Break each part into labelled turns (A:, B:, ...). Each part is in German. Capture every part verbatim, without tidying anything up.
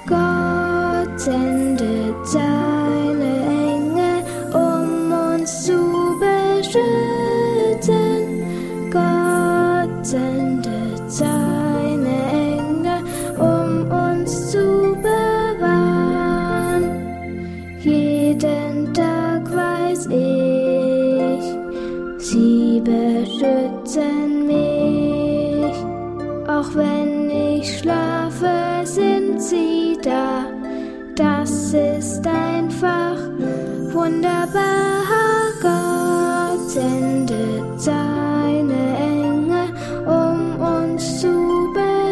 A: Gott sendet seine Engel, um uns zu beschützen. Gott sendet seine Engel, um uns zu bewahren. Jeden Tag weiß ich, sie beschützen mich. Auch wenn ich schlafe, sind sie da. Das ist einfach wunderbar. Gott sendet seine Engel, um uns zu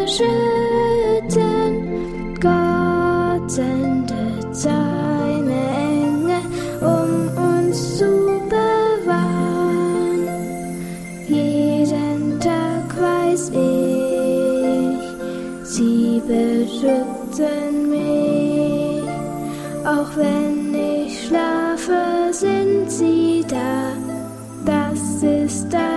A: beschützen. Gott sendet seine Engel, um uns zu bewahren. Jeden Tag weiß ich, sie beschützen mich. Auch wenn ich schlafe, sind sie da. Das ist das